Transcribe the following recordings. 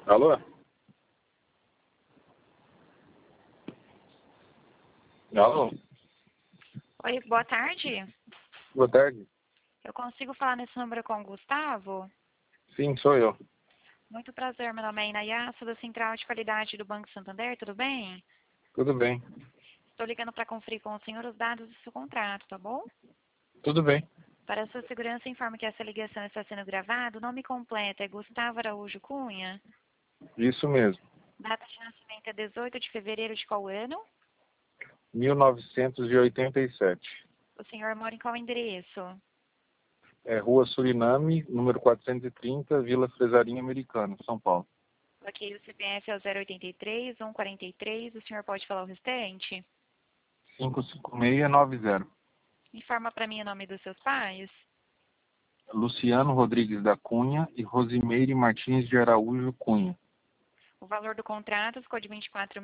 Alô? Alô? Oi, boa tarde. Boa tarde. Eu consigo falar nesse número com o Gustavo? Sim, sou eu. Muito prazer, meu nome é Inaya, sou da Central de Qualidade do Banco Santander, tudo bem? Tudo bem. Estou ligando para conferir com o senhor os dados do seu contrato, tá bom? Tudo bem. Para a sua segurança, informo que essa ligação está sendo gravada. O nome completo é Gustavo Araújo Cunha. Isso mesmo. Data de nascimento é 18 de fevereiro de qual ano? 1987. O senhor mora em qual endereço? É Rua Suriname, número 430, Vila Fresarim Americana, São Paulo. Ok, o CPF é o 083 143. O senhor pode falar o restante? 55690. Informa para mim o nome dos seus pais. Luciano Rodrigues da Cunha e Rosimeire Martins de Araújo Cunha. O valor do contrato ficou de R$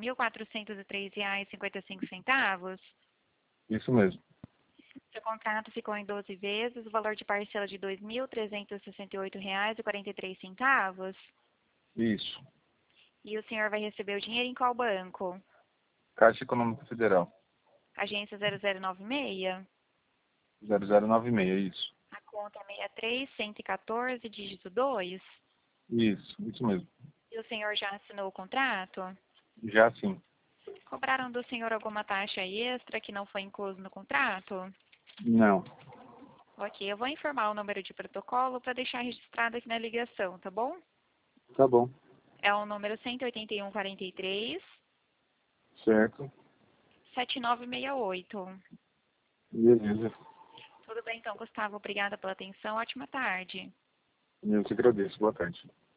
24.403,55. Isso mesmo. Seu contrato ficou em 12 vezes, o valor de parcela de R$ 2.368,43. Isso. E o senhor vai receber o dinheiro em qual banco? Caixa Econômica Federal. Agência 0096. 0096, isso. A conta é 63114, dígito 2. Isso mesmo. E o senhor já assinou o contrato? Já sim. Cobraram do senhor alguma taxa extra que não foi incluso no contrato? Não. Ok, eu vou informar o número de protocolo para deixar registrado aqui na ligação, tá bom? Tá bom. É o número 18143 Certo. 7968. Beleza. Tudo bem então, Gustavo. Obrigada pela atenção. Ótima tarde. Eu te agradeço. Boa tarde.